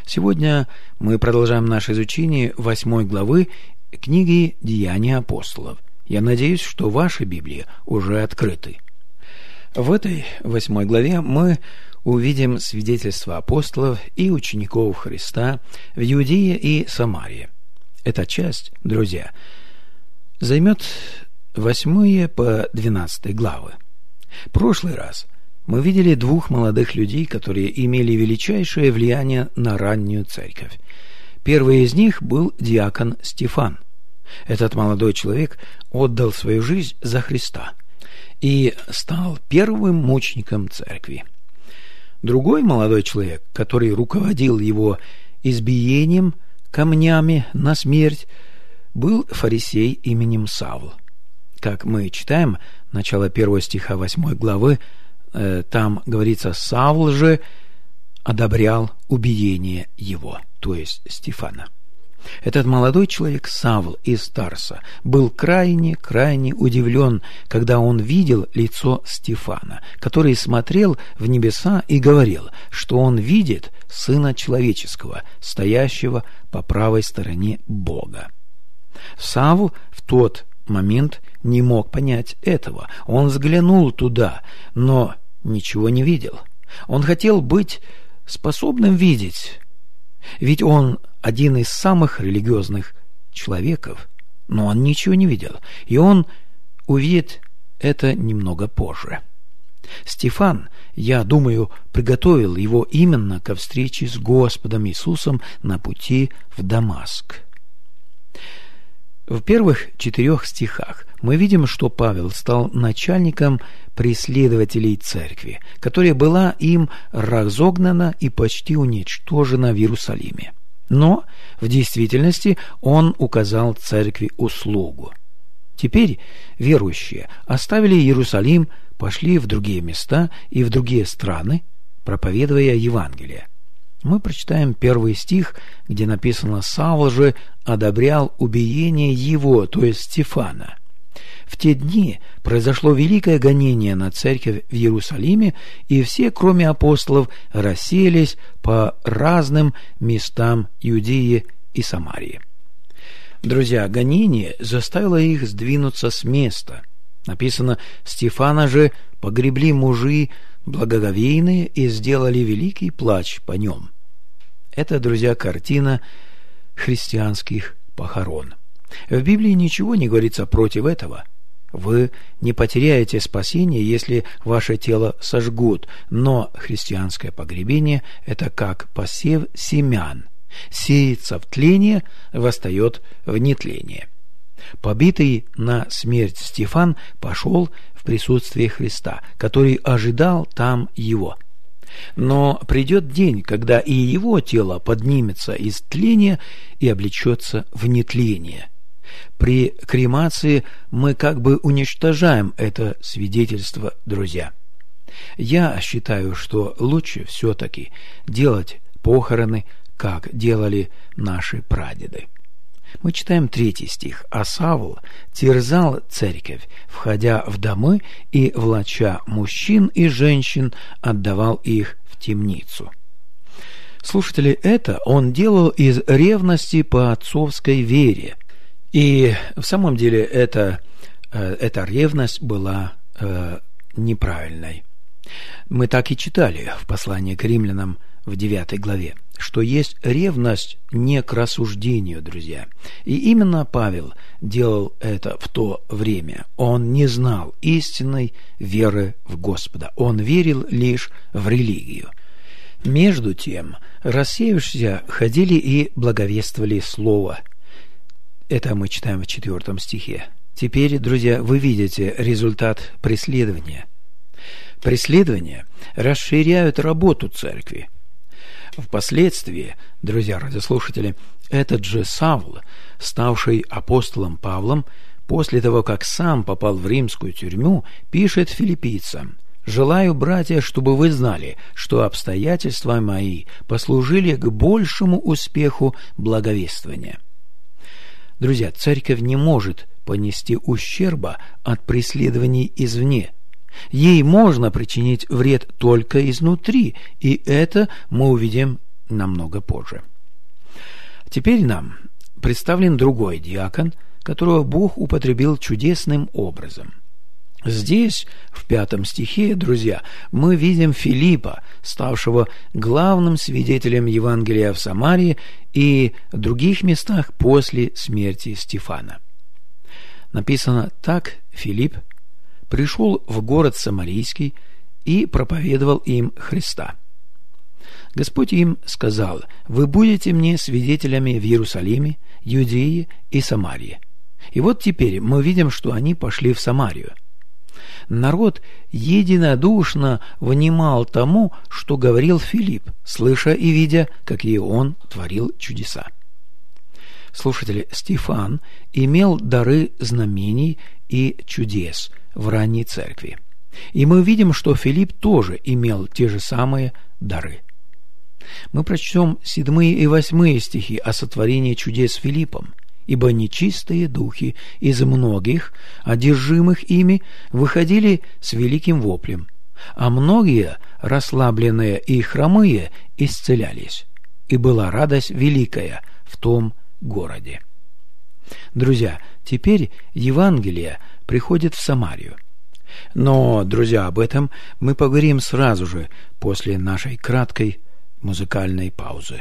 Сегодня мы продолжаем наше изучение 8 главы книги «Деяния апостолов». Я надеюсь, что ваши Библии уже открыты. В этой 8 главе мы увидим свидетельства апостолов и учеников Христа в Иудее и Самарии. Эта часть, друзья, займет 8 по 12 главы. В прошлый раз мы видели двух молодых людей, которые имели величайшее влияние на раннюю церковь. Первый из них был диакон Стефан. Этот молодой человек отдал свою жизнь за Христа и стал первым мучеником церкви. Другой молодой человек, который руководил его избиением камнями на смерть, был фарисей именем Савл. Как мы читаем, начало 1 стиха 8 главы, там говорится: «Савл же одобрял убиение его», то есть Стефана. Этот молодой человек Савл из Тарса был крайне удивлен, когда он видел лицо Стефана, который смотрел в небеса и говорил, что он видит Сына Человеческого, стоящего по правой стороне Бога. Савл в тот момент не мог понять этого. Он взглянул туда, но ничего не видел. Он хотел быть способным видеть, ведь он один из самых религиозных человеков, но он ничего не видел, и он увидит это немного позже. Стефан, я думаю, приготовил его именно ко встрече с Господом Иисусом на пути в Дамаск. В первых 4 стихах мы видим, что Павел стал начальником преследователей церкви, которая была им разогнана и почти уничтожена в Иерусалиме. Но в действительности он указал церкви услугу. Теперь верующие оставили Иерусалим, пошли в другие места и в другие страны, проповедуя Евангелие. Мы прочитаем 1 стих, где написано: «Савл же одобрял убиение его», то есть Стефана. В те дни произошло великое гонение на церковь в Иерусалиме, и все, кроме апостолов, рассеялись по разным местам Иудеи и Самарии. Друзья, гонение заставило их сдвинуться с места. Написано: «Стефана же погребли мужи благоговейные и сделали великий плач по нем». Это, друзья, картина христианских похорон. В Библии ничего не говорится против этого. Вы не потеряете спасение, если ваше тело сожгут, но христианское погребение – это как посев семян. Сеется в тление, восстает в нетление. Побитый на смерть Стефан пошел в присутствие Христа, который ожидал там его. Но придет день, когда и его тело поднимется из тления и облечется в нетление. При кремации мы как бы уничтожаем это свидетельство, друзья. Я считаю, что лучше все-таки делать похороны, как делали наши прадеды. Мы читаем 3 стих. «А Савл терзал церковь, входя в домы и, влача мужчин и женщин, отдавал их в темницу». Слушатели, это он делал из ревности по отцовской вере. И в самом деле эта ревность была неправильной. Мы так и читали в послании к римлянам в 9 главе, что есть ревность не к рассуждению, друзья. И именно Павел делал это в то время. Он не знал истинной веры в Господа. Он верил лишь в религию. Между тем, рассеявшиеся ходили и благовествовали Слово. Это мы читаем в 4 стихе. Теперь, друзья, вы видите результат преследования. Преследования расширяют работу церкви. Впоследствии, друзья радиослушатели, этот же Савл, ставший апостолом Павлом, после того, как сам попал в римскую тюрьму, пишет филиппийцам: «Желаю, братья, чтобы вы знали, что обстоятельства мои послужили к большему успеху благовествования». Друзья, церковь не может понести ущерба от преследований извне. Ей можно причинить вред только изнутри, и это мы увидим намного позже. Теперь нам представлен другой диакон, которого Бог употребил чудесным образом. Здесь, в 5 стихе, друзья, мы видим Филиппа, ставшего главным свидетелем Евангелия в Самарии и в других местах после смерти Стефана. Написано так: Филипп пришел в город Самарийский и проповедовал им Христа. Господь им сказал: «Вы будете мне свидетелями в Иерусалиме, Иудее и Самарии». И вот теперь мы видим, что они пошли в Самарию. Народ единодушно внимал тому, что говорил Филипп, слыша и видя, какие он творил чудеса. Слушатели, Стефан имел дары знамений и чудес в ранней церкви. И мы видим, что Филипп тоже имел те же самые дары. Мы прочтем 7 и 8 стихи о сотворении чудес Филиппом. «Ибо нечистые духи из многих, одержимых ими, выходили с великим воплем, а многие, расслабленные и хромые, исцелялись, и была радость великая в том городе». Друзья, теперь Евангелие приходит в Самарию. Но, друзья, об этом мы поговорим сразу же после нашей краткой музыкальной паузы.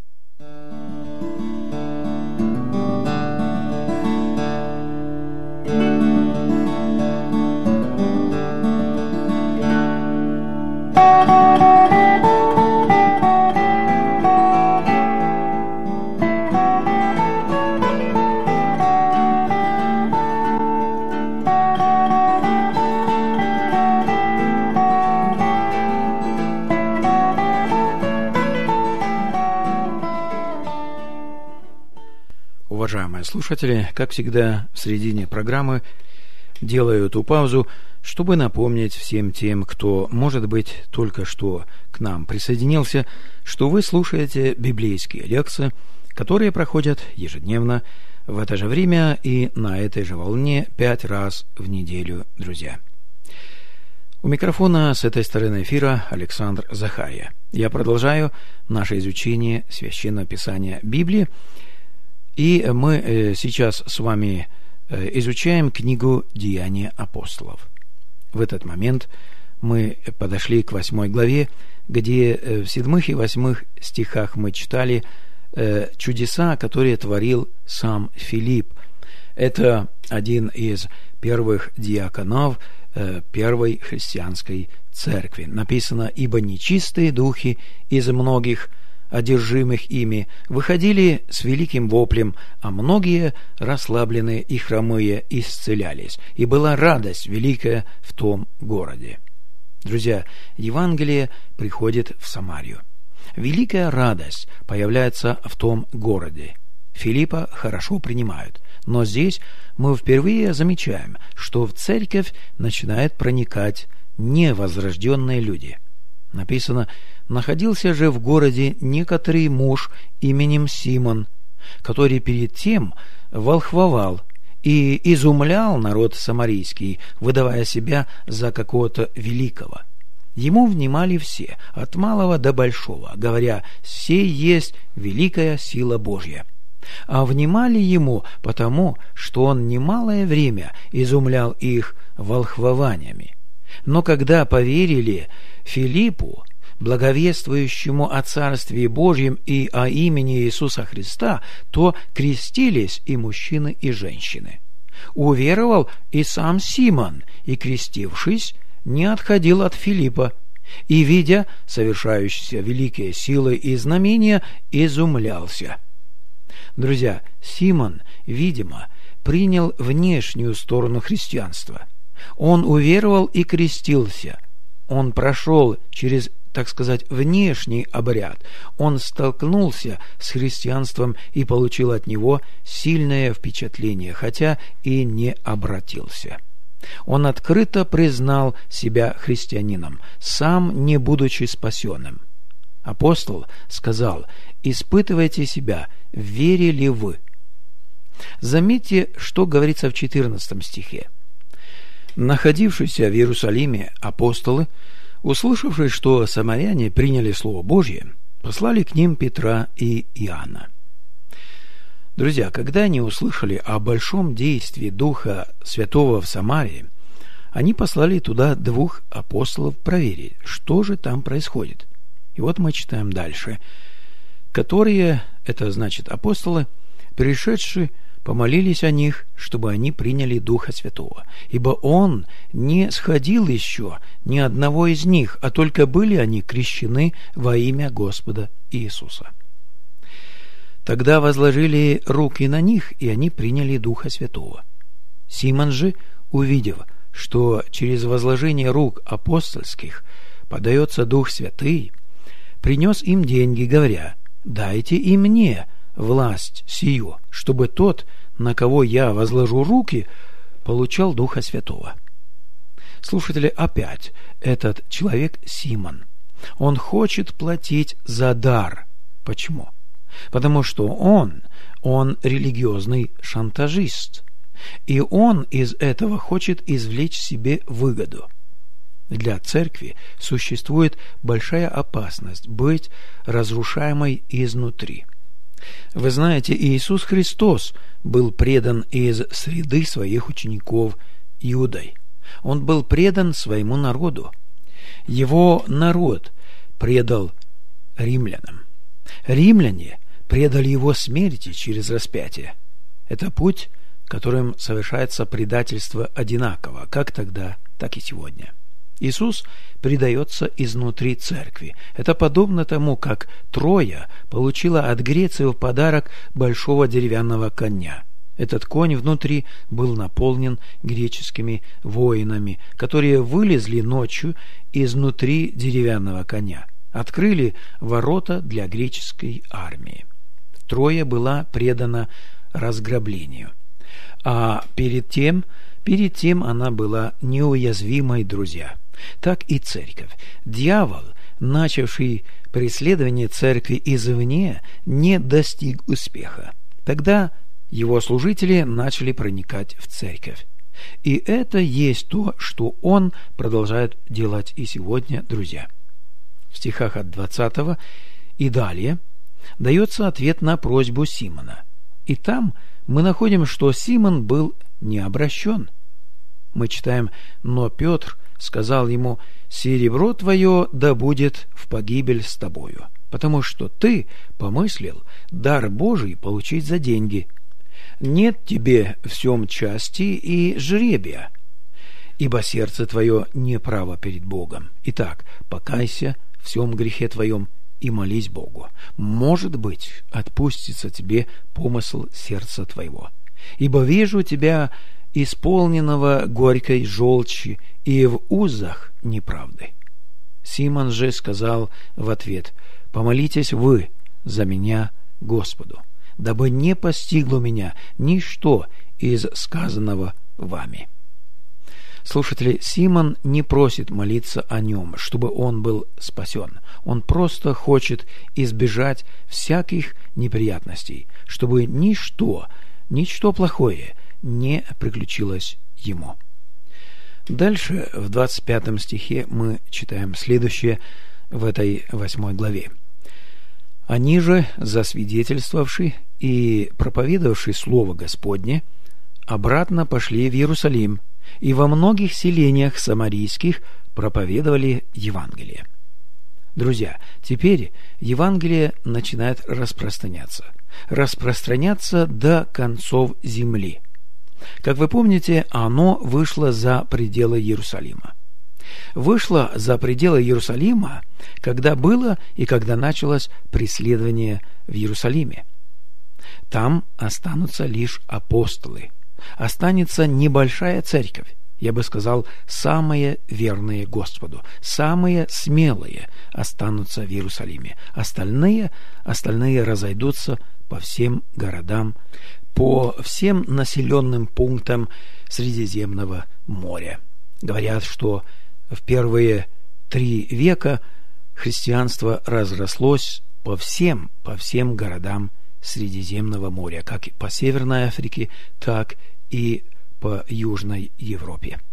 Уважаемые слушатели, как всегда, в середине программы делаю эту паузу, чтобы напомнить всем тем, кто, может быть, только что к нам присоединился, что вы слушаете библейские лекции, которые проходят ежедневно в это же время и на этой же волне 5 раз в неделю, друзья. У микрофона с этой стороны эфира Александр Захария. Я продолжаю наше изучение Священного Писания Библии, и мы сейчас с вами изучаем книгу «Деяния апостолов». В этот момент мы подошли к 8 главе, где в 7 и 8 стихах мы читали чудеса, которые творил сам Филипп. Это один из первых диаконов первой христианской церкви. Написано: «Ибо нечистые духи из многих, одержимых ими, выходили с великим воплем, а многие, расслабленные и хромые, исцелялись, и была радость великая в том городе». Друзья, Евангелие приходит в Самарию. Великая радость появляется в том городе. Филиппа хорошо принимают, но здесь мы впервые замечаем, что в церковь начинают проникать невозрожденные люди. Написано: «Находился же в городе некоторый муж именем Симон, который перед тем волхвовал и изумлял народ самарийский, выдавая себя за какого-то великого. Ему внимали все, от малого до большого, говоря: сей есть великая сила Божья. А внимали ему потому, что он немалое время изумлял их волхвованиями. Но когда поверили Филиппу, благовествующему о Царстве Божьем и о имени Иисуса Христа, то крестились и мужчины, и женщины. Уверовал и сам Симон, и, крестившись, не отходил от Филиппа, и, видя совершающиеся великие силы и знамения, изумлялся». Друзья, Симон, видимо, принял внешнюю сторону христианства. Он уверовал и крестился. Он прошел через, так сказать, внешний обряд. Он столкнулся с христианством и получил от него сильное впечатление, хотя и не обратился. Он открыто признал себя христианином, сам не будучи спасенным. Апостол сказал: «Испытывайте себя, вере ли вы». Заметьте, что говорится в 14 стихе. Находившиеся в Иерусалиме апостолы, услышавшие, что самаряне приняли Слово Божье, послали к ним Петра и Иоанна. Друзья, когда они услышали о большом действии Духа Святого в Самарии, они послали туда 2 апостолов проверить, что же там происходит. И вот мы читаем дальше. Которые, это значит апостолы, пришедшие, помолились о них, чтобы они приняли Духа Святого, ибо Он не сходил еще ни одного из них, а только были они крещены во имя Господа Иисуса. Тогда возложили руки на них, и они приняли Духа Святого. Симон же, увидев, что через возложение рук апостольских подается Дух Святый, принес им деньги, говоря: «Дайте и мне власть сию, чтобы тот, на кого я возложу руки, получал Духа Святого». Слушатели, опять этот человек Симон. Он хочет платить за дар. Почему? Потому что он религиозный шантажист. И он из этого хочет извлечь себе выгоду. Для церкви существует большая опасность быть разрушаемой изнутри. Вы знаете, Иисус Христос был предан из среды своих учеников Иудой. Он был предан своему народу. Его народ предал римлянам. Римляне предали его смерти через распятие. Это путь, которым совершается предательство одинаково, как тогда, так и сегодня. Иисус предается изнутри церкви. Это подобно тому, как Троя получила от Греции в подарок большого деревянного коня. Этот конь внутри был наполнен греческими воинами, которые вылезли ночью изнутри деревянного коня, открыли ворота для греческой армии. Троя была предана разграблению. А перед тем она была неуязвимой, друзья. Так и церковь. Дьявол, начавший преследование церкви извне, не достиг успеха. Тогда его служители начали проникать в церковь. И это есть то, что он продолжает делать и сегодня, друзья. В стихах от 20 и далее дается ответ на просьбу Симона. И там мы находим, что Симон был не обращен. Мы читаем: «Но Петр сказал ему: серебро твое да будет в погибель с тобою, потому что ты помыслил дар Божий получить за деньги. Нет тебе в сем части и жребия, ибо сердце твое неправо перед Богом. Итак, покайся в всем грехе твоем и молись Богу. Может быть, отпустится тебе помысл сердца твоего. Ибо вижу тебя исполненного горькой желчи и в узах неправды». Симон же сказал в ответ: «Помолитесь вы за меня Господу, дабы не постигло меня ничто из сказанного вами». Слушатели, Симон не просит молиться о нем, чтобы он был спасен. Он просто хочет избежать всяких неприятностей, чтобы ничто плохое не приключилось ему. Дальше, в 25 стихе, мы читаем следующее в этой 8 главе. «Они же, засвидетельствовавши и проповедовавши Слово Господне, обратно пошли в Иерусалим, и во многих селениях самарийских проповедовали Евангелие». Друзья, теперь Евангелие начинает распространяться до концов земли. Как вы помните, оно вышло за пределы Иерусалима. Вышло за пределы Иерусалима, когда было и когда началось преследование в Иерусалиме. Там останутся лишь апостолы. Останется небольшая церковь, я бы сказал, самые верные Господу, самые смелые останутся в Иерусалиме. Остальные разойдутся по всем городам, по всем населенным пунктам Средиземного моря. Говорят, что в первые 3 века христианство разрослось по всем городам Средиземного моря, как по Северной Африке, так и по Южной Европе.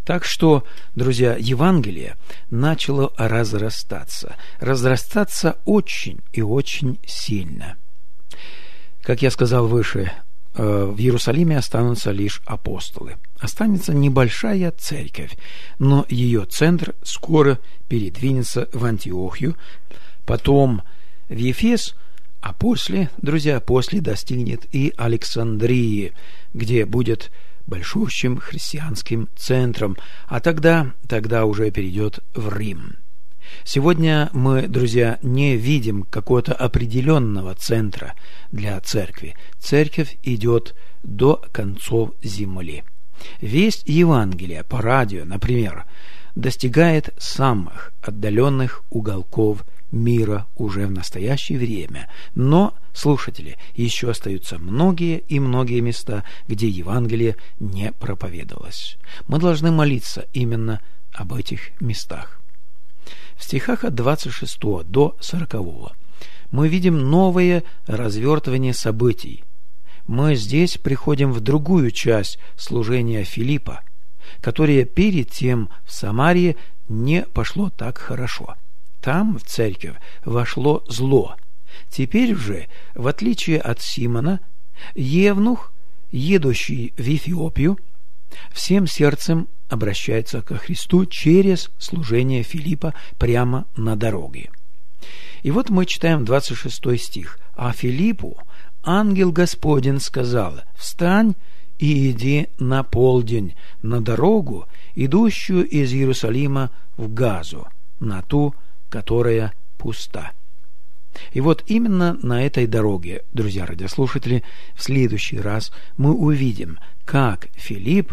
Так что, друзья, Евангелие начало разрастаться очень и очень сильно. Как я сказал выше, в Иерусалиме останутся лишь апостолы. Останется небольшая церковь, но ее центр скоро передвинется в Антиохию, потом в Ефес, а после, друзья, после достигнет и Александрии, где будет большущим христианским центром, а тогда уже перейдет в Рим. Сегодня мы, друзья, не видим какого-то определенного центра для церкви. Церковь идет до концов земли. Весть Евангелия по радио, например, достигает самых отдаленных уголков мира уже в настоящее время. Но, слушатели, еще остаются многие и многие места, где Евангелие не проповедовалось. Мы должны молиться именно об этих местах. В стихах от 26 до 40 мы видим новое развертывание событий. Мы здесь приходим в другую часть служения Филиппа, которое перед тем в Самарии не пошло так хорошо. Там в церковь вошло зло. Теперь же, в отличие от Симона, евнух, едущий в Эфиопию, всем сердцем обращается ко Христу через служение Филиппа прямо на дороге. И вот мы читаем 26 стих. «А Филиппу ангел Господень сказал: встань и иди на полдень на дорогу, идущую из Иерусалима в Газу, на ту, которая пуста». И вот именно на этой дороге, друзья радиослушатели, в следующий раз мы увидим, как Филипп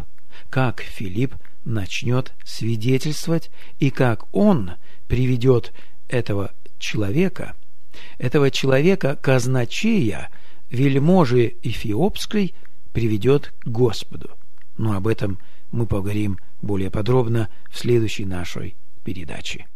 начнет свидетельствовать и как он приведет этого человека, казначея, вельможи Эфиопской, приведет к Господу. Но об этом мы поговорим более подробно в следующей нашей передаче.